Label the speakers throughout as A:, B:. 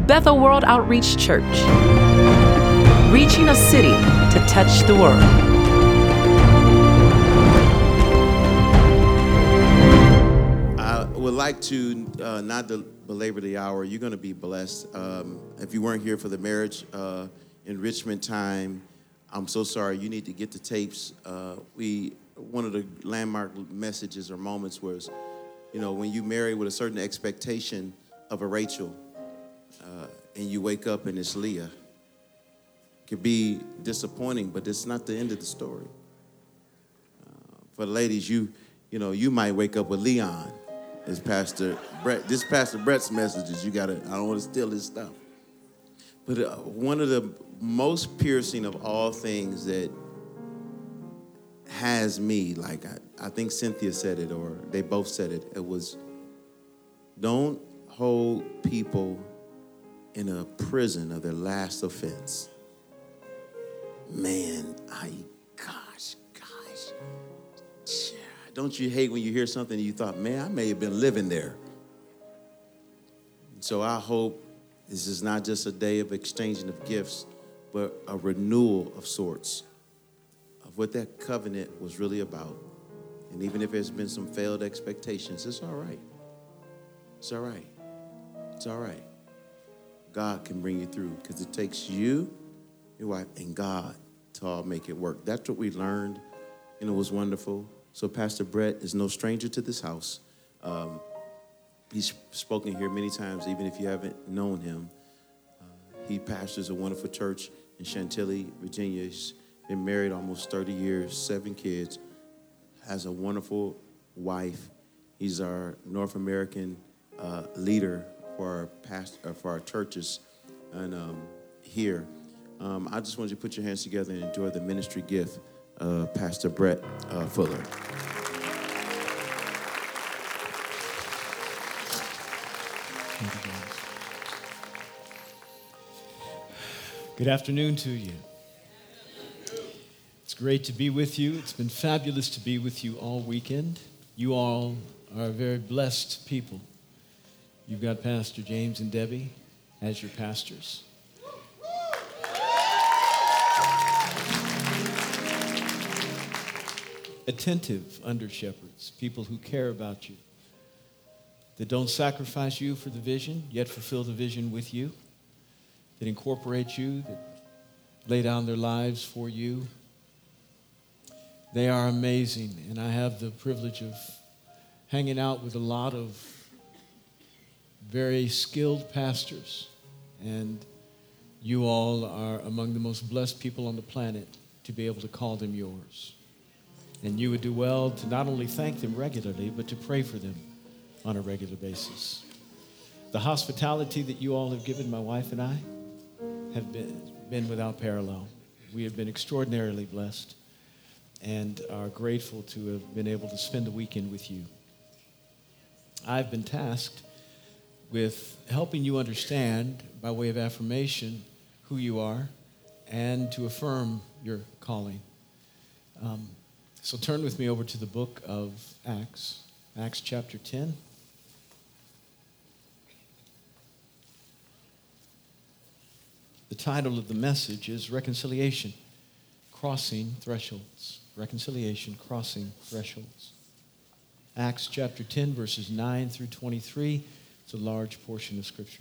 A: Bethel World Outreach Church, reaching a city to touch the world.
B: I would like to not belabor the hour. You're going to be blessed. If you weren't here for the marriage enrichment time, I'm so sorry. You need to get the tapes. One of the landmark messages or moments was, when you marry with a certain expectation of a Rachel, and you wake up and it's Leah. It could be disappointing, but it's not the end of the story. For the ladies, you might wake up with Leon. This Pastor Brett's messages. I don't want to steal his stuff. But one of the most piercing of all things that has me, like I think Cynthia said it, or they both said it, it was, don't hold people in a prison of their last offense. Man, gosh. Don't you hate when you hear something and you thought, man, I may have been living there. So I hope this is not just a day of exchanging of gifts, but a renewal of sorts of what that covenant was really about. And even if there's been some failed expectations, it's all right. It's all right. It's all right. God can bring you through because it takes you, your wife, and God to all make it work. That's what we learned, and it was wonderful. So Pastor Brett is no stranger to this house. He's spoken here many times, even if you haven't known him. He pastors a wonderful church in Chantilly, Virginia. He's been married almost 30 years, 7 kids, has a wonderful wife. He's our North American leader for our churches and here. I just want you to put your hands together and enjoy the ministry gift of Pastor Brett Fuller.
C: Good afternoon to you. It's great to be with you. It's been fabulous to be with you all weekend. You all are a very blessed people. You've got Pastor James and Debbie as your pastors. Attentive under shepherds, people who care about you, that don't sacrifice you for the vision, yet fulfill the vision with you, that incorporate you, that lay down their lives for you. They are amazing, and I have the privilege of hanging out with a lot of very skilled pastors, and you all are among the most blessed people on the planet to be able to call them yours. And you would do well to not only thank them regularly, but to pray for them on a regular basis. The hospitality that you all have given my wife and I have been without parallel. We have been extraordinarily blessed and are grateful to have been able to spend the weekend with you. I've been tasked with helping you understand, by way of affirmation, who you are and to affirm your calling. So turn with me over to the book of Acts, Acts chapter 10. The title of the message is Reconciliation, Crossing Thresholds. Reconciliation, Crossing Thresholds. Acts chapter 10, verses 9 through 23. It's a large portion of Scripture.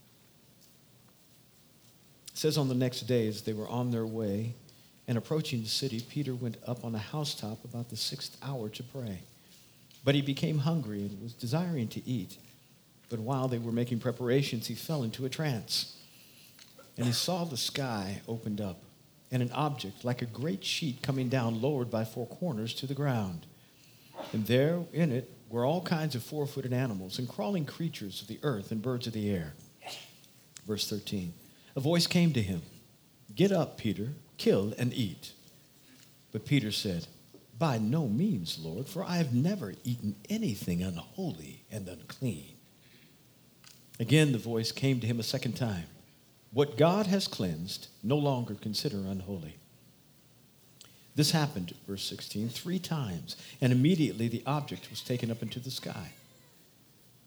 C: It says, on the next day, as they were on their way and approaching the city, Peter went up on a housetop about the 6th hour to pray. But he became hungry and was desiring to eat. But while they were making preparations, he fell into a trance. And he saw the sky opened up, and an object like a great sheet coming down, lowered by 4 corners to the ground. And there in it were all kinds of 4-footed animals and crawling creatures of the earth and birds of the air. Verse 13, a voice came to him, "Get up, Peter, kill and eat." But Peter said, "By no means, Lord, for I have never eaten anything unholy and unclean." Again the voice came to him a second time, "What God has cleansed, no longer consider unholy." This happened, verse 16, 3 times, and immediately the object was taken up into the sky.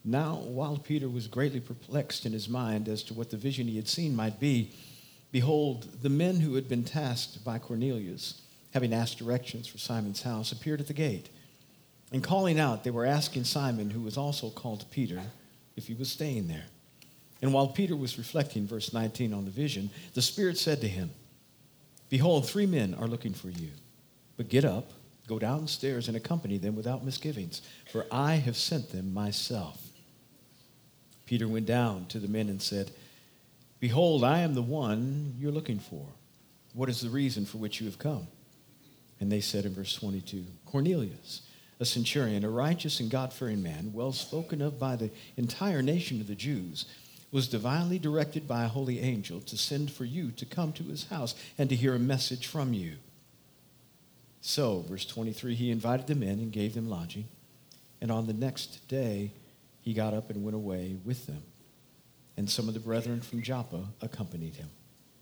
C: Now, while Peter was greatly perplexed in his mind as to what the vision he had seen might be, behold, the men who had been tasked by Cornelius, having asked directions for Simon's house, appeared at the gate. And calling out, they were asking Simon, who was also called Peter, if he was staying there. And while Peter was reflecting, verse 19, on the vision, the Spirit said to him, behold, 3 men are looking for you. But get up, go downstairs, and accompany them without misgivings, for I have sent them myself. Peter went down to the men and said, behold, I am the one you're looking for. What is the reason for which you have come? And they said in verse 22, Cornelius, a centurion, a righteous and God-fearing man, well spoken of by the entire nation of the Jews, was divinely directed by a holy angel to send for you to come to his house and to hear a message from you. So, verse 23, he invited them in and gave them lodging. And on the next day, he got up and went away with them. And some of the brethren from Joppa accompanied him.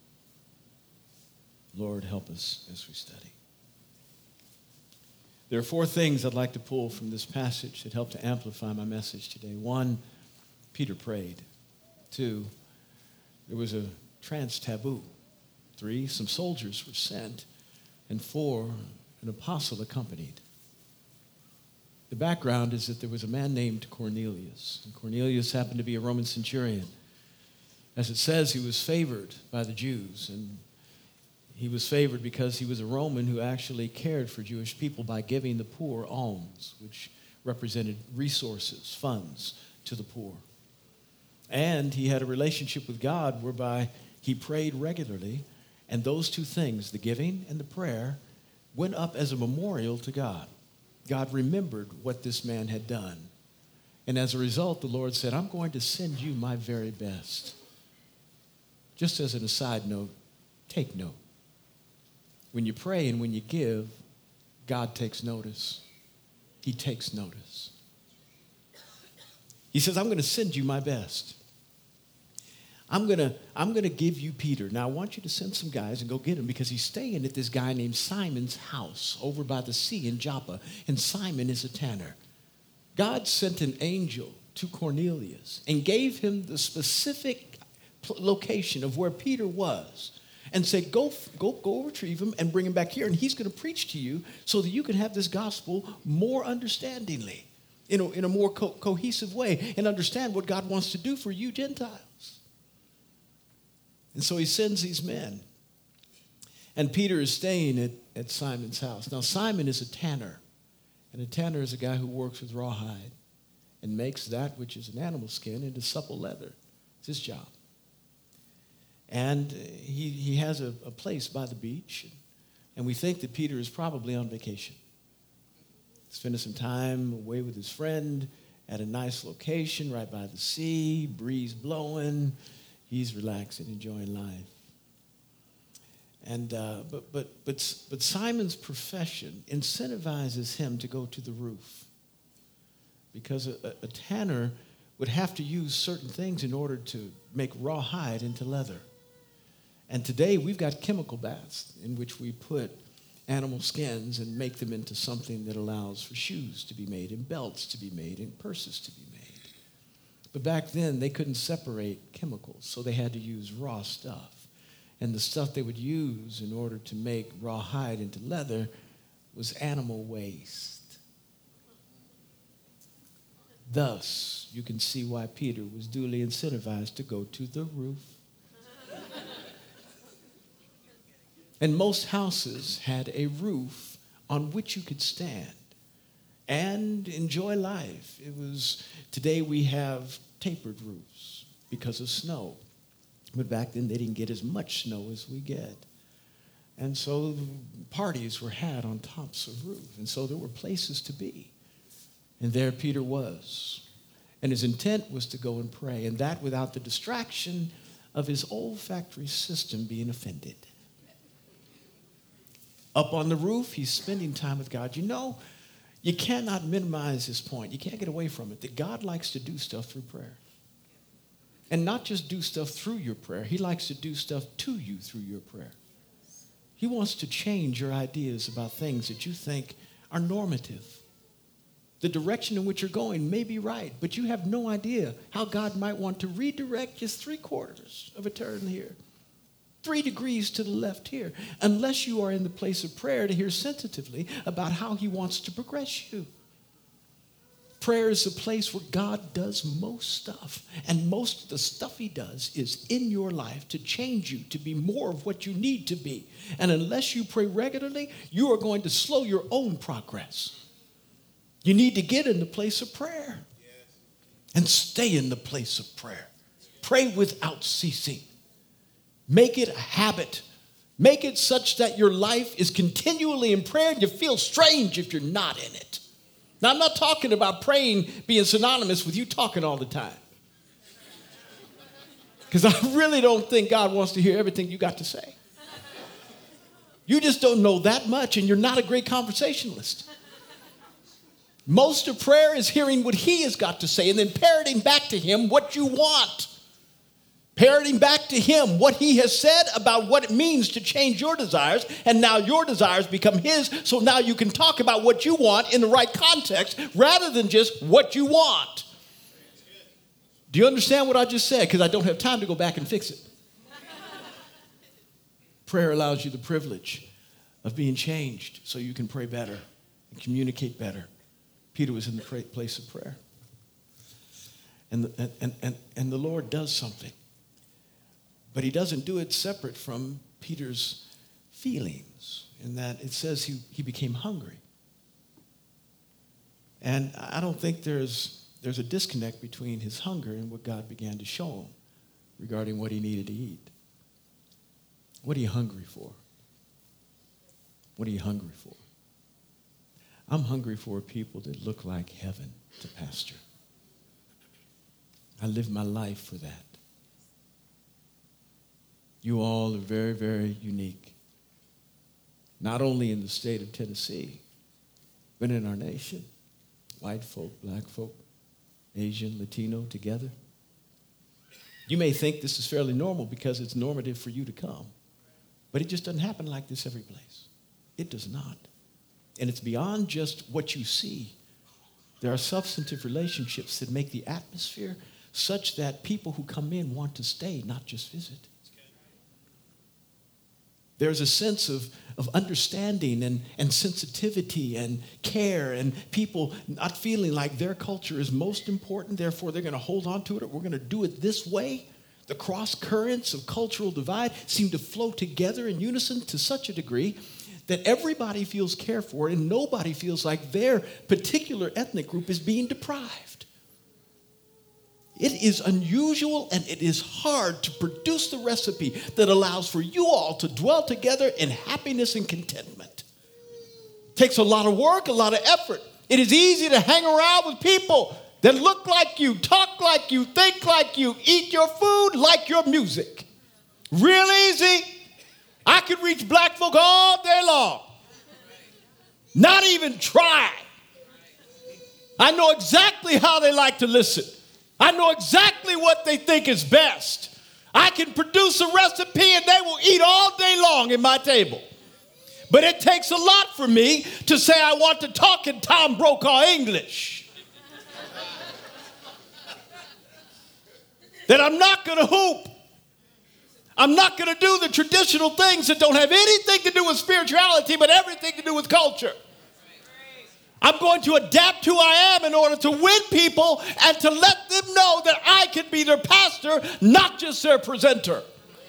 C: Lord, help us as we study. There are 4 things I'd like to pull from this passage that help to amplify my message today. 1, Peter prayed. 2, there was a trance taboo. 3, some soldiers were sent. And 4, an apostle accompanied. The background is that there was a man named Cornelius. And Cornelius happened to be a Roman centurion. As it says, he was favored by the Jews. And he was favored because he was a Roman who actually cared for Jewish people by giving the poor alms, which represented resources, funds to the poor. And he had a relationship with God whereby he prayed regularly. And those 2 things, the giving and the prayer, went up as a memorial to God. God remembered what this man had done. And as a result, the Lord said, I'm going to send you my very best. Just as an aside note, take note. When you pray and when you give, God takes notice. He takes notice. He says, I'm going to send you my best. I'm going to give you Peter. Now, I want you to send some guys and go get him because he's staying at this guy named Simon's house over by the sea in Joppa, and Simon is a tanner. God sent an angel to Cornelius and gave him the specific location of where Peter was and said, go retrieve him and bring him back here, and he's going to preach to you so that you can have this gospel more understandingly, in a more cohesive way, and understand what God wants to do for you Gentiles. And so he sends these men. And Peter is staying at Simon's house. Now, Simon is a tanner. And a tanner is a guy who works with rawhide and makes that which is an animal skin into supple leather. It's his job. And he has a place by the beach. And we think that Peter is probably on vacation. Spending some time away with his friend at a nice location right by the sea, breeze blowing. He's relaxing, enjoying life. And but Simon's profession incentivizes him to go to the roof, because a tanner would have to use certain things in order to make rawhide into leather. And today we've got chemical baths in which we put animal skins and make them into something that allows for shoes to be made and belts to be made and purses to be made. But back then, they couldn't separate chemicals, so they had to use raw stuff. And the stuff they would use in order to make rawhide into leather was animal waste. Thus, you can see why Peter was duly incentivized to go to the roof. And most houses had a roof on which you could stand and enjoy life. Today we have tapered roofs because of snow. But back then they didn't get as much snow as we get. And so parties were had on tops of roofs. And so there were places to be. And there Peter was. And his intent was to go and pray. And that without the distraction of his olfactory system being offended. Up on the roof, he's spending time with God. You know, you cannot minimize this point. You can't get away from it, that God likes to do stuff through prayer. And not just do stuff through your prayer. He likes to do stuff to you through your prayer. He wants to change your ideas about things that you think are normative. The direction in which you're going may be right, but you have no idea how God might want to redirect just 3/4 of a turn here, 3 degrees to the left here, unless you are in the place of prayer to hear sensitively about how he wants to progress you. Prayer is a place where God does most stuff, and most of the stuff he does is in your life to change you to be more of what you need to be. And unless you pray regularly, you are going to slow your own progress. You need to get in the place of prayer and stay in the place of prayer. Pray without ceasing. Make it a habit. Make it such that your life is continually in prayer and you feel strange if you're not in it. Now, I'm not talking about praying being synonymous with you talking all the time. Because I really don't think God wants to hear everything you got to say. You just don't know that much and you're not a great conversationalist. Most of prayer is hearing what he has got to say and then parroting back to him what you want. Parroting back to him what he has said about what it means to change your desires, and now your desires become his, so now you can talk about what you want in the right context rather than just what you want. Do you understand what I just said? Because I don't have time to go back and fix it. Prayer allows you the privilege of being changed so you can pray better and communicate better. Peter was in the place of prayer. And the Lord does something. But he doesn't do it separate from Peter's feelings, in that it says he became hungry. And I don't think there's a disconnect between his hunger and what God began to show him regarding what he needed to eat. What are you hungry for? What are you hungry for? I'm hungry for people that look like heaven to pastor. I live my life for that. You all are very, very unique. Not only in the state of Tennessee, but in our nation. White folk, black folk, Asian, Latino together. You may think this is fairly normal because it's normative for you to come. But it just doesn't happen like this every place. It does not. And it's beyond just what you see. There are substantive relationships that make the atmosphere such that people who come in want to stay, not just visit. There's a sense of understanding and sensitivity and care and people not feeling like their culture is most important, therefore they're going to hold on to it, or we're going to do it this way. The cross currents of cultural divide seem to flow together in unison to such a degree that everybody feels cared for and nobody feels like their particular ethnic group is being deprived. It is unusual and it is hard to produce the recipe that allows for you all to dwell together in happiness and contentment. It takes a lot of work, a lot of effort. It is easy to hang around with people that look like you, talk like you, think like you, eat your food, like your music. Real easy. I could reach black folk all day long. Not even try. I know exactly how they like to listen. I know exactly what they think is best. I can produce a recipe and they will eat all day long at my table. But it takes a lot for me to say I want to talk in Tom Brokaw English. That I'm not going to hoop. I'm not going to do the traditional things that don't have anything to do with spirituality, but everything to do with culture. I'm going to adapt who I am in order to win people and to let them know that I can be their pastor, not just their presenter.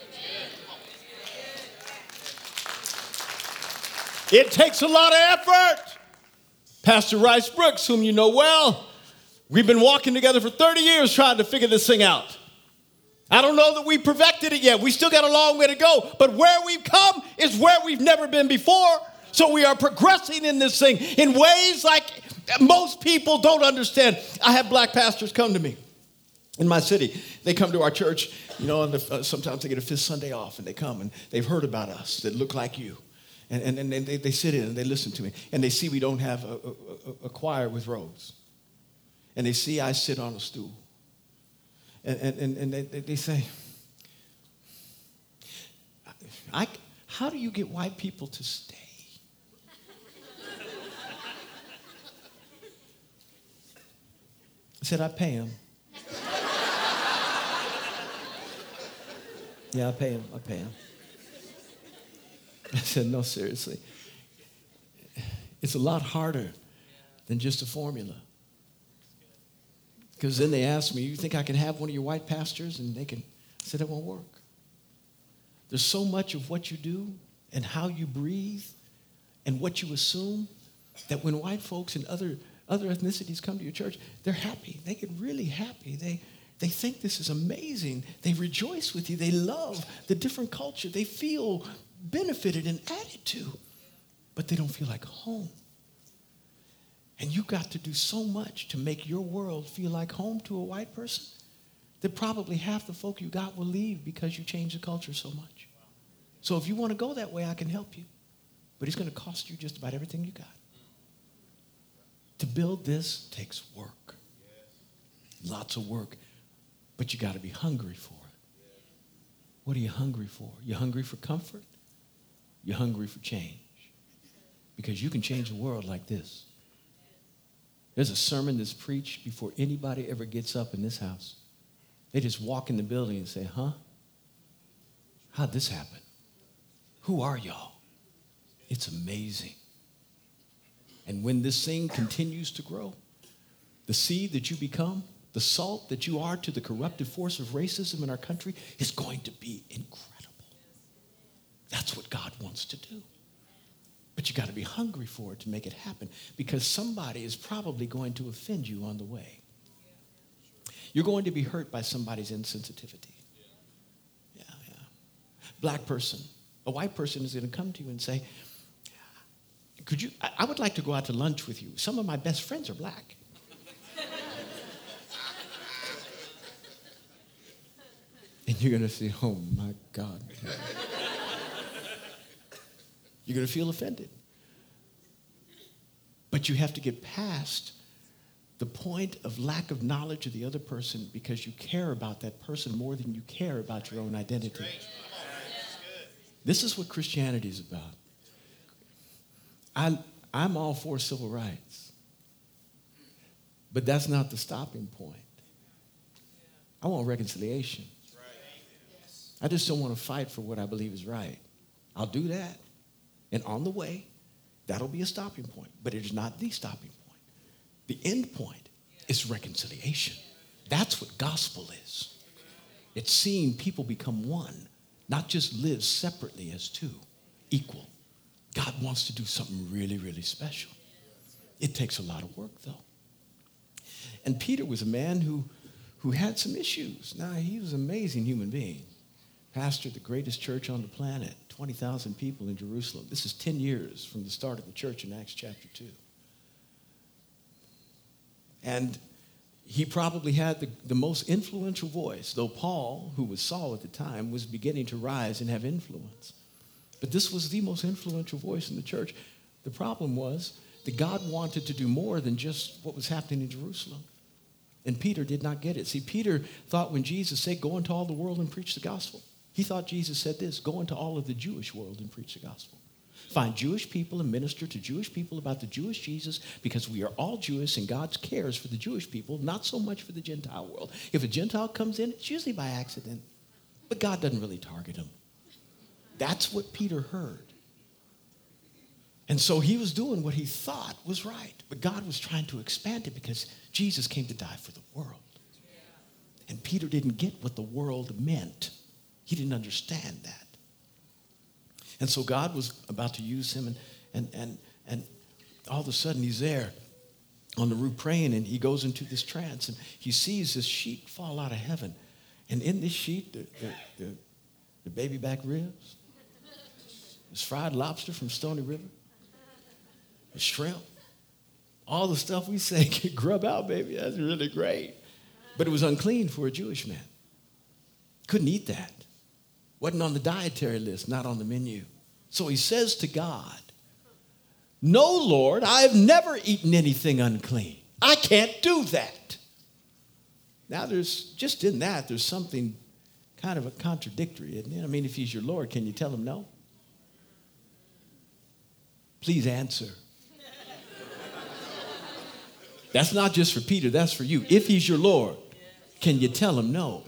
C: It takes a lot of effort. Pastor Rice Brooks, whom you know well, we've been walking together for 30 years trying to figure this thing out. I don't know that we perfected it yet. We still got a long way to go. But where we've come is where we've never been before. So we are progressing in this thing in ways like most people don't understand. I have black pastors come to me in my city. They come to our church, you know, and sometimes they get a fifth Sunday off, and they come, and they've heard about us that look like you. And they sit in and they listen to me. And they see we don't have a choir with robes. And they see I sit on a stool. And they say, how do you get white people to stay? I said, I pay him. Yeah, I pay him. I said, no, seriously. It's a lot harder than just a formula. Because then they asked me, you think I can have one of your white pastors? And I said, it won't work. There's so much of what you do and how you breathe and what you assume that when white folks and other ethnicities come to your church, they're happy. They get really happy. They think this is amazing. They rejoice with you. They love the different culture. They feel benefited and added to, but they don't feel like home. And you got to do so much to make your world feel like home to a white person that probably half the folk you got will leave because you changed the culture so much. So if you want to go that way, I can help you. But it's going to cost you just about everything you got. To build this takes work. Lots of work. But you got to be hungry for it. What are you hungry for? You hungry for comfort? You're hungry for change. Because you can change the world like this. There's a sermon that's preached before anybody ever gets up in this house. They just walk in the building and say, huh? How'd this happen? Who are y'all? It's amazing. And when this thing continues to grow, the seed that you become, the salt that you are to the corruptive force of racism in our country is going to be incredible. That's what God wants to do. But you got to be hungry for it to make it happen, because somebody is probably going to offend you on the way. You're going to be hurt by somebody's insensitivity. Yeah. Black person, a white person is going to come to you and say, I would like to go out to lunch with you. Some of my best friends are black. And you're going to say, oh my God. You're going to feel offended. But you have to get past the point of lack of knowledge of the other person, because you care about that person more than you care about your own identity. This is what Christianity is about. I'm all for civil rights. But that's not the stopping point. I want reconciliation. I just don't want to fight for what I believe is right. I'll do that. And on the way, that'll be a stopping point. But it is not the stopping point. The end point is reconciliation. That's what gospel is. It's seeing people become one, not just live separately as two, equal. God wants to do something really, really special. It takes a lot of work, though. And Peter was a man who had some issues. Now, he was an amazing human being. Pastored the greatest church on the planet, 20,000 people in Jerusalem. This is 10 years from the start of the church in Acts chapter 2. And he probably had the most influential voice, though Paul, who was Saul at the time, was beginning to rise and have influence. But this was the most influential voice in the church. The problem was that God wanted to do more than just what was happening in Jerusalem. And Peter did not get it. See, Peter thought when Jesus said, go into all the world and preach the gospel, he thought Jesus said this, go into all of the Jewish world and preach the gospel. Find Jewish people and minister to Jewish people about the Jewish Jesus, because we are all Jewish and God cares for the Jewish people, not so much for the Gentile world. If a Gentile comes in, it's usually by accident, but God doesn't really target them. That's what Peter heard. And so he was doing what he thought was right, but God was trying to expand it because Jesus came to die for the world. And Peter didn't get what the world meant. He didn't understand that. And so God was about to use him, and all of a sudden he's there on the roof praying, and he goes into this trance, and he sees this sheet fall out of heaven. And in this sheet, the baby back ribs, this fried lobster from Stony River, the shrimp, all the stuff we say, grub out, baby, that's really great. But it was unclean for a Jewish man. Couldn't eat that. Wasn't on the dietary list, not on the menu. So he says to God, no, Lord, I've never eaten anything unclean. I can't do that. Now just in that, there's something kind of a contradictory, isn't it? I mean, if he's your Lord, can you tell him no? Please answer. That's not just for Peter, that's for you. If he's your Lord, can you tell him no?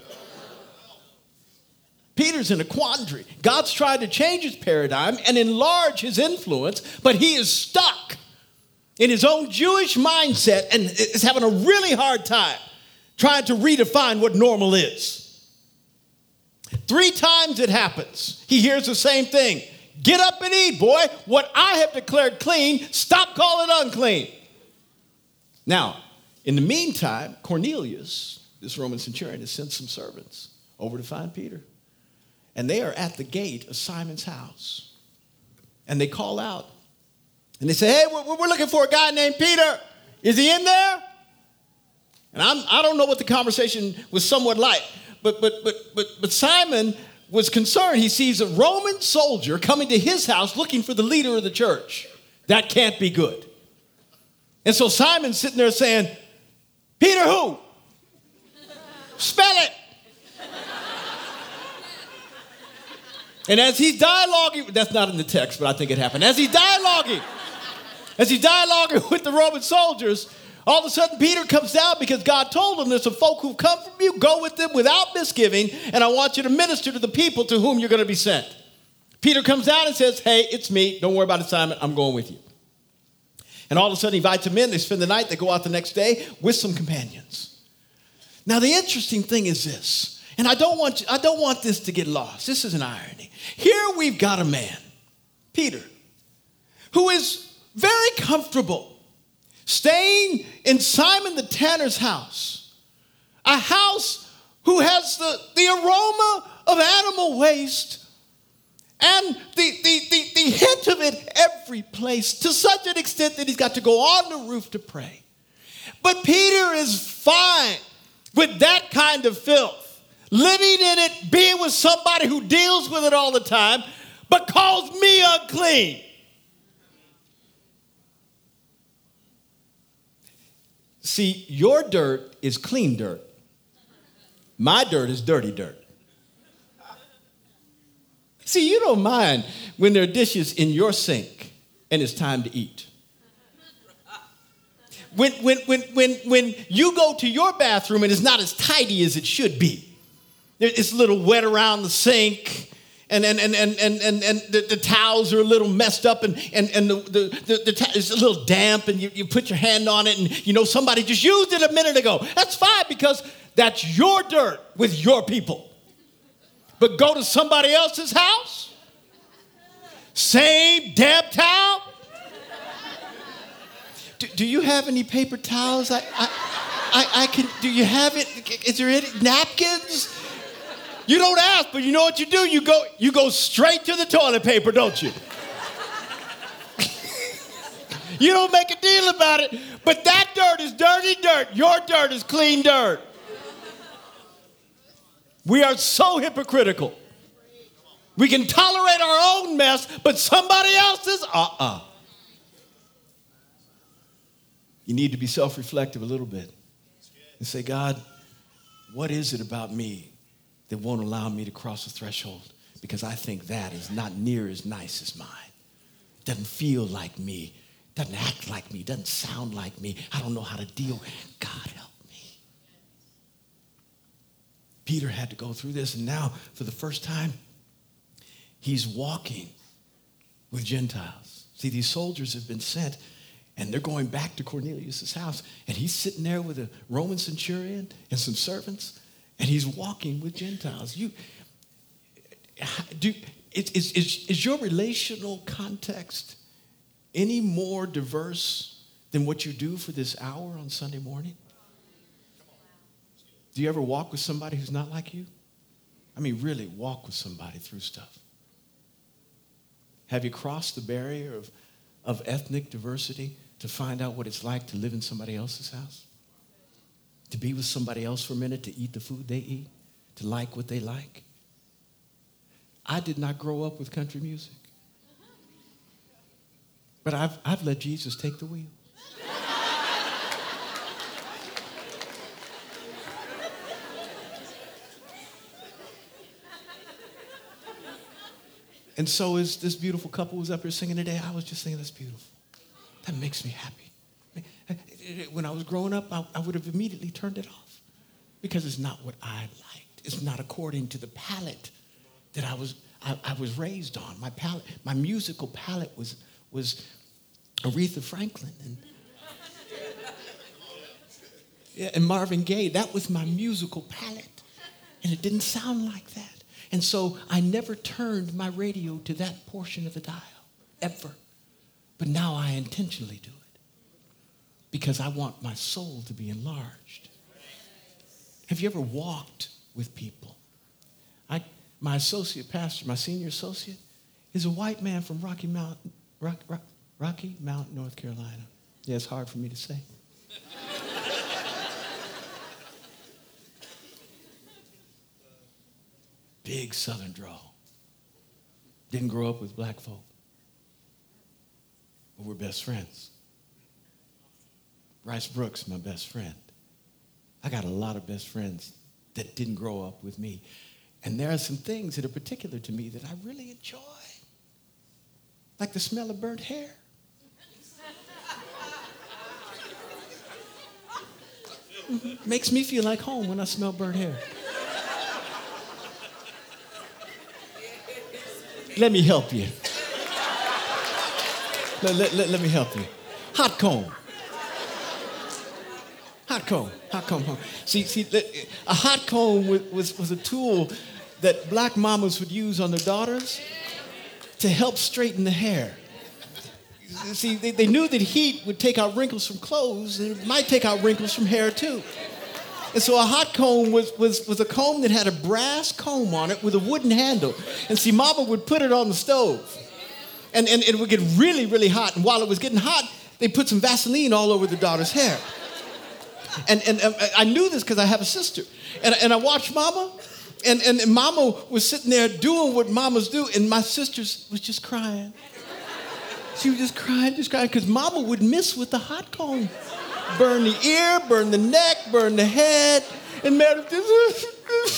C: Peter's in a quandary. God's tried to change his paradigm and enlarge his influence, but he is stuck in his own Jewish mindset and is having a really hard time trying to redefine what normal is. 3 times it happens. He hears the same thing. Get up and eat, boy. What I have declared clean, stop calling unclean. Now, in the meantime, Cornelius, this Roman centurion, has sent some servants over to find Peter. And they are at the gate of Simon's house. And they call out. And they say, hey, we're looking for a guy named Peter. Is he in there? And I don't know what the conversation was somewhat like. But Simon was concerned. He sees a Roman soldier coming to his house looking for the leader of the church. That can't be good. And so Simon's sitting there saying, Peter who? Spell it. And as he's dialoguing, that's not in the text, but I think it happened. As he's dialoguing with the Roman soldiers, all of a sudden Peter comes down because God told him there's some folk who've come from you, go with them without misgiving, and I want you to minister to the people to whom you're going to be sent. Peter comes down and says, hey, it's me. Don't worry about it, Simon. I'm going with you. And all of a sudden he invites them in. They spend the night. They go out the next day with some companions. Now the interesting thing is this. And I don't want this to get lost. This is an irony. Here we've got a man, Peter, who is very comfortable staying in Simon the tanner's house, a house who has the aroma of animal waste and the hint of it every place, to such an extent that he's got to go on the roof to pray. But Peter is fine with that kind of filth. Living in it, being with somebody who deals with it all the time, but calls me unclean. See, your dirt is clean dirt. My dirt is dirty dirt. See, you don't mind when there are dishes in your sink and it's time to eat. When you go to your bathroom and it's not as tidy as it should be. It's a little wet around the sink, and the towels are a little messed up, and it's a little damp, and you put your hand on it, and you know somebody just used it a minute ago. That's fine because that's your dirt with your people. But go to somebody else's house, same damp towel. Do you have any paper towels? I can. Do you have it? Is there any napkins? You don't ask, but you know what you do? You go straight to the toilet paper, don't you? You don't make a deal about it, but that dirt is dirty dirt. Your dirt is clean dirt. We are so hypocritical. We can tolerate our own mess, but somebody else's, You need to be self-reflective a little bit and say, God, what is it about me that won't allow me to cross the threshold? Because I think that is not near as nice as mine. Doesn't feel like me. Doesn't act like me. Doesn't sound like me. I don't know how to deal. God help me. Peter had to go through this, and now for the first time, he's walking with Gentiles. See, these soldiers have been sent, and they're going back to Cornelius' house, and he's sitting there with a Roman centurion and some servants, and he's walking with Gentiles. Is your relational context any more diverse than what you do for this hour on Sunday morning? Do you ever walk with somebody who's not like you? I mean, really walk with somebody through stuff. Have you crossed the barrier of ethnic diversity to find out what it's like to live in somebody else's house? To be with somebody else for a minute, to eat the food they eat, to like what they like. I did not grow up with country music. But I've let Jesus take the wheel. And so as this beautiful couple was up here singing today, I was just thinking, that's beautiful. That makes me happy. When I was growing up, I would have immediately turned it off because it's not what I liked. It's not according to the palette that I was raised on. My musical palette was Aretha Franklin and Marvin Gaye. That was my musical palette, and it didn't sound like that. And so I never turned my radio to that portion of the dial, ever. But now I intentionally do it because I want my soul to be enlarged. Have you ever walked with people? My associate pastor, my senior associate, is a white man from Rocky Mount, North Carolina. Yeah, it's hard for me to say. Big Southern drawl. Didn't grow up with black folk. But we're best friends. Rice Brooks, my best friend. I got a lot of best friends that didn't grow up with me. And there are some things that are particular to me that I really enjoy. Like the smell of burnt hair. Makes me feel like home when I smell burnt hair. Let me help you. Let me help you. Hot comb. Hot comb. See, a hot comb was a tool that black mamas would use on their daughters to help straighten the hair. See, they knew that heat would take out wrinkles from clothes, and it might take out wrinkles from hair too. And so a hot comb was a comb that had a brass comb on it with a wooden handle. And see, mama would put it on the stove. And it would get really, really hot. And while it was getting hot, they put some Vaseline all over the daughter's hair. And I knew this because I have a sister. And I watched mama. And mama was sitting there doing what mamas do. And my sister was just crying. She was just crying. Because mama would miss with the hot comb. Burn the ear, burn the neck, burn the head. And Meredith just...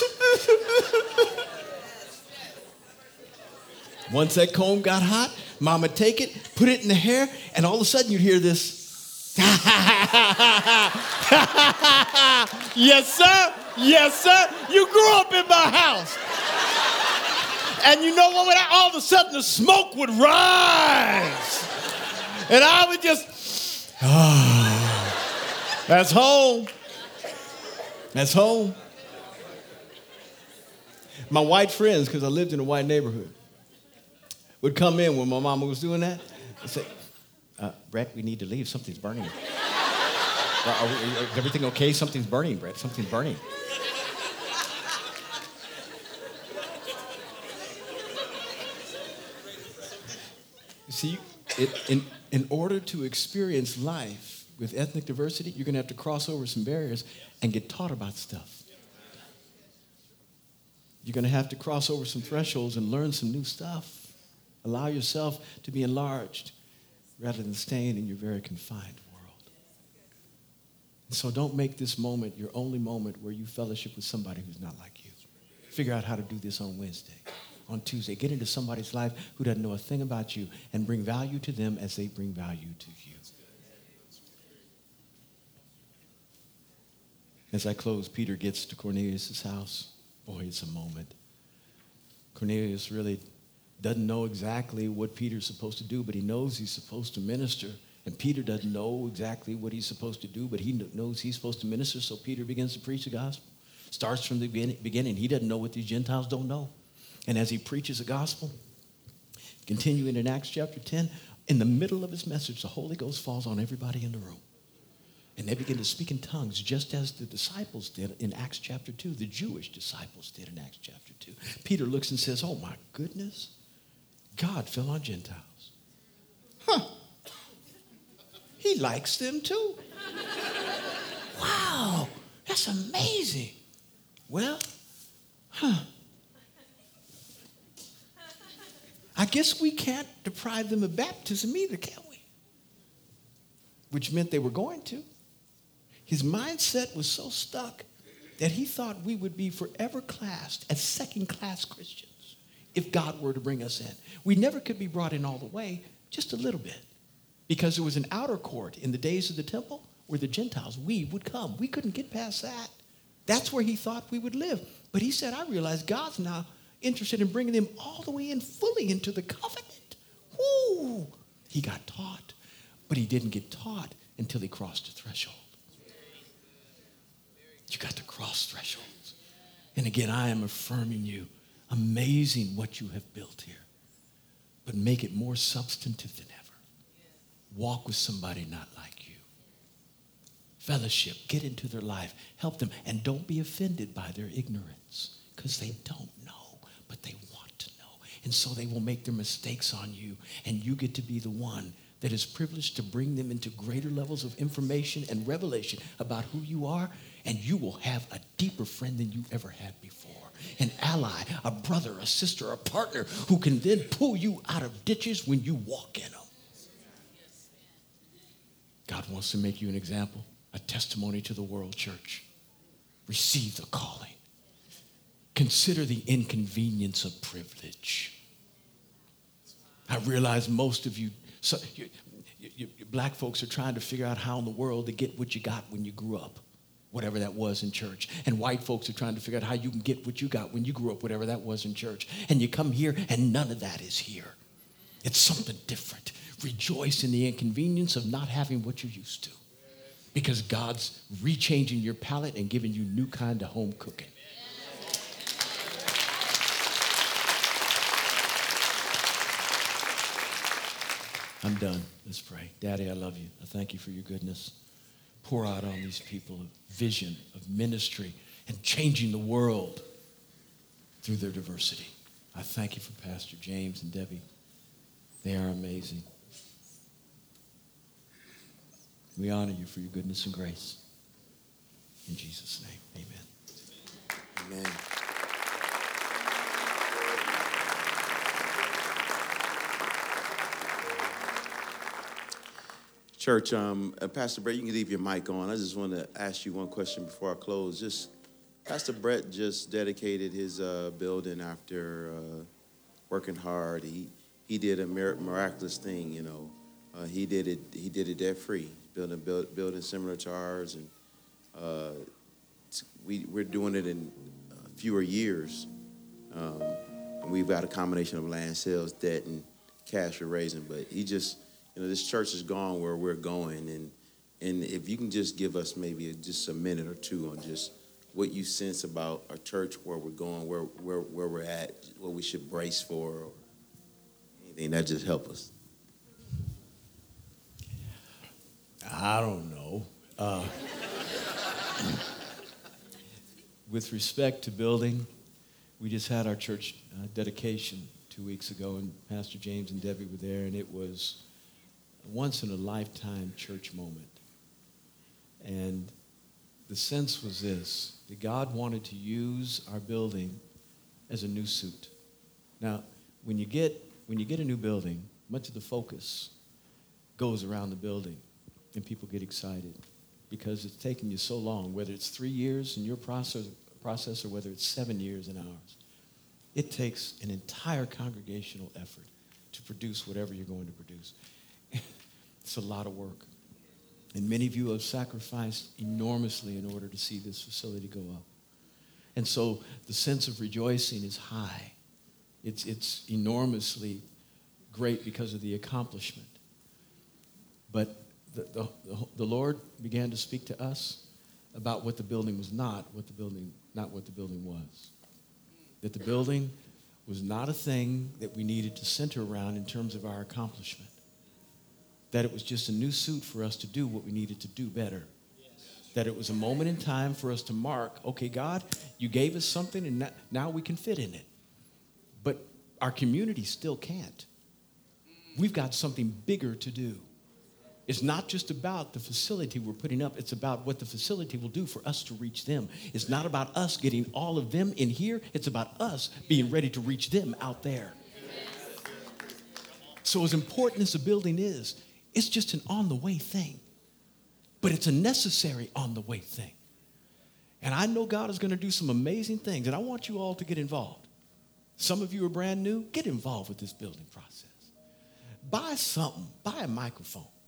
C: Once that comb got hot, mama take it, put it in the hair, and all of a sudden you'd hear this. Yes, sir. Yes, sir. You grew up in my house. And you know what? All of a sudden the smoke would rise. And I would just, that's home. That's home. My white friends, because I lived in a white neighborhood, would come in when my mama was doing that and say, Brett, we need to leave. Something's burning. Is everything okay? Something's burning, Brett. Something's burning. You see, in order to experience life with ethnic diversity, you're going to have to cross over some barriers and get taught about stuff. You're going to have to cross over some thresholds and learn some new stuff. Allow yourself to be enlarged rather than staying in your very confined world. And so don't make this moment your only moment where you fellowship with somebody who's not like you. Figure out how to do this on Wednesday, on Tuesday. Get into somebody's life who doesn't know a thing about you and bring value to them as they bring value to you. As I close, Peter gets to Cornelius' house. Boy, it's a moment. Cornelius really doesn't know exactly what Peter's supposed to do, but he knows he's supposed to minister. And Peter doesn't know exactly what he's supposed to do, but he knows he's supposed to minister, so Peter begins to preach the gospel. Starts from the beginning. He doesn't know what these Gentiles don't know. And as he preaches the gospel, continuing in Acts chapter 10, in the middle of his message, the Holy Ghost falls on everybody in the room. And they begin to speak in tongues, just as the disciples did in Acts chapter 2. The Jewish disciples did in Acts chapter 2. Peter looks and says, oh my goodness, God fell on Gentiles. Huh. He likes them too. Wow, that's amazing. Well, I guess we can't deprive them of baptism either, can we? Which meant they were going to. His mindset was so stuck that he thought we would be forever classed as second-class Christians if God were to bring us in. We never could be brought in all the way, just a little bit. Because there was an outer court in the days of the temple where the Gentiles, we would come. We couldn't get past that. That's where he thought we would live. But he said, I realize God's now interested in bringing them all the way in fully into the covenant. Woo! He got taught, but he didn't get taught until he crossed the threshold. You got to cross thresholds. And again, I am affirming you. Amazing what you have built here. But make it more substantive than ever. Walk with somebody not like you. Fellowship. Get into their life. Help them. And don't be offended by their ignorance. Because they don't know, but they want to know. And so they will make their mistakes on you. And you get to be the one that is privileged to bring them into greater levels of information and revelation about who you are. And you will have a deeper friend than you ever had before. An ally, a brother, a sister, a partner who can then pull you out of ditches when you walk in them. God wants to make you an example, a testimony to the world, church. Receive the calling. Consider the inconvenience of privilege. I realize most of you, black folks are trying to figure out how in the world to get what you got when you grew up, whatever that was in church. And white folks are trying to figure out how you can get what you got when you grew up, whatever that was in church. And you come here and none of that is here. It's something different. Rejoice in the inconvenience of not having what you're used to. Because God's rechanging your palate and giving you new kind of home cooking. I'm done. Let's pray. Daddy, I love you. I thank you for your goodness. Pour out on these people a vision of ministry and changing the world through their diversity. I thank you for Pastor James and Debbie. They are amazing. We honor you for your goodness and grace. In Jesus' name, amen.
B: Amen. Church, Pastor Brett, you can leave your mic on. I just want to ask you one question before I close. Pastor Brett just dedicated his building after working hard. He did a miraculous thing, you know. He did it debt free, building similar to ours, and we're doing it in fewer years. And we've got a combination of land sales, debt, and cash we're raising. But he just, you know, this church is gone where we're going, and if you can just give us maybe just a minute or two on just what you sense about our church, where we're going, where we're at, what we should brace for, or anything that just help us.
C: I don't know. With respect to building, we just had our church dedication 2 weeks ago, and Pastor James and Debbie were there, and it was a once-in-a-lifetime church moment. And the sense was this, that God wanted to use our building as a new suit. Now, when you get a new building, much of the focus goes around the building, and people get excited because it's taken you so long, whether it's 3 years in your process or whether it's 7 years in ours. It takes an entire congregational effort to produce whatever you're going to produce. It's a lot of work. And many of you have sacrificed enormously in order to see this facility go up. And so the sense of rejoicing is high. It's enormously great because of the accomplishment. But the Lord began to speak to us about what the building was not what the building was. That the building was not a thing that we needed to center around in terms of our accomplishment. That it was just a new suit for us to do what we needed to do better. That it was a moment in time for us to mark, okay, God, you gave us something and now we can fit in it. But our community still can't. We've got something bigger to do. It's not just about the facility we're putting up. It's about what the facility will do for us to reach them. It's not about us getting all of them in here. It's about us being ready to reach them out there. So as important as the building is, it's just an on-the-way thing. But it's a necessary on-the-way thing. And I know God is going to do some amazing things, and I want you all to get involved. Some of you are brand new. Get involved with this building process. Buy something. Buy a microphone.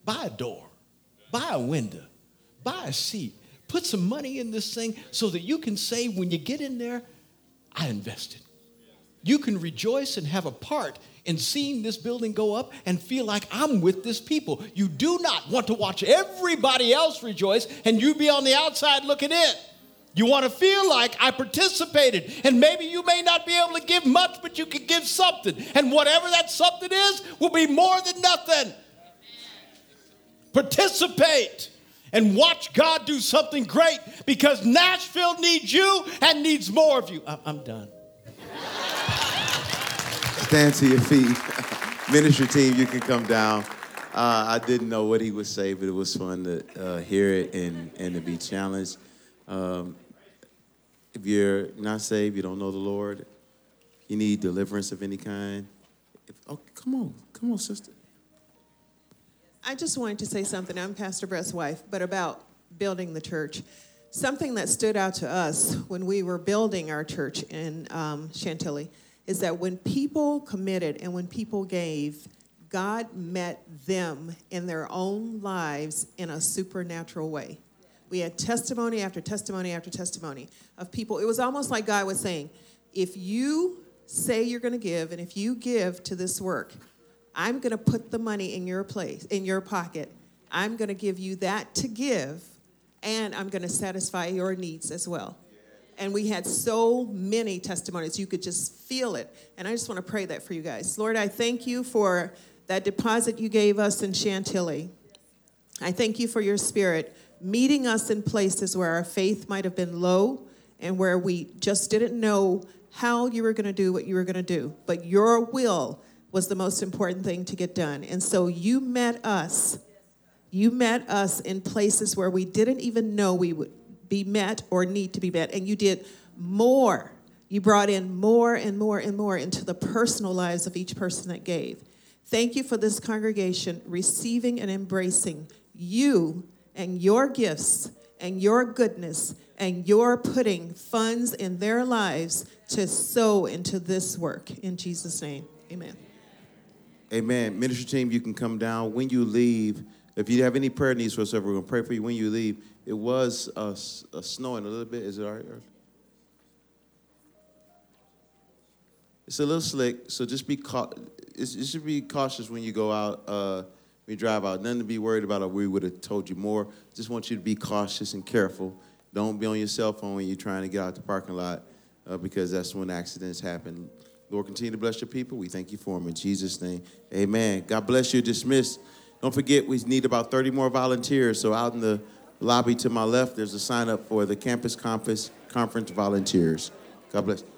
C: buy a door, buy a window, buy a seat, put some money in this thing so that you can say when you get in there, I invested. You can rejoice and have a part in seeing this building go up and feel like I'm with this people. You do not want to watch everybody else rejoice and you be on the outside looking in. You want to feel like I participated, and maybe you may not be able to give much, but you can give something, and whatever that something is will be more than nothing. Participate and watch God do something great, because Nashville needs you and needs more of you. I'm done.
B: Stand to your feet. Ministry team, you can come down. I didn't know what he would say, but it was fun to hear it and to be challenged. If you're not saved, you don't know the Lord, you need deliverance of any kind. Come on, sister.
D: I just wanted to say something. I'm Pastor Brett's wife, but about building the church. Something that stood out to us when we were building our church in Chantilly is that when people committed and when people gave, God met them in their own lives in a supernatural way. We had testimony after testimony after testimony of people. It was almost like God was saying, if you say you're going to give, and if you give to this work, I'm going to put the money in your place, in your pocket. I'm going to give you that to give, and I'm going to satisfy your needs as well. And we had so many testimonies. You could just feel it. And I just want to pray that for you guys. Lord, I thank you for that deposit you gave us in Chantilly. I thank you for your spirit meeting us in places where our faith might have been low and where we just didn't know how you were going to do what you were going to do. But your will was the most important thing to get done. And so you met us. You met us in places where we didn't even know we would be met or need to be met. And you did more. You brought in more and more and more into the personal lives of each person that gave. Thank you for this congregation receiving and embracing you and your gifts and your goodness and your putting funds in their lives to sow into this work. In Jesus' name, amen.
B: Amen. Ministry team, you can come down. When you leave, if you have any prayer needs for us, we're going to pray for you when you leave. It was snowing a little bit. Is it all right? It's a little slick, so just be you should be cautious when you go out, when you drive out. Nothing to be worried about, or we would have told you more. Just want you to be cautious and careful. Don't be on your cell phone when you're trying to get out the parking lot, because that's when accidents happen. Lord, continue to bless your people. We thank you for them in Jesus' name. Amen. God bless you. Dismissed. Don't forget, we need about 30 more volunteers. So out in the lobby to my left, there's a sign up for the Campus Conference volunteers. God bless.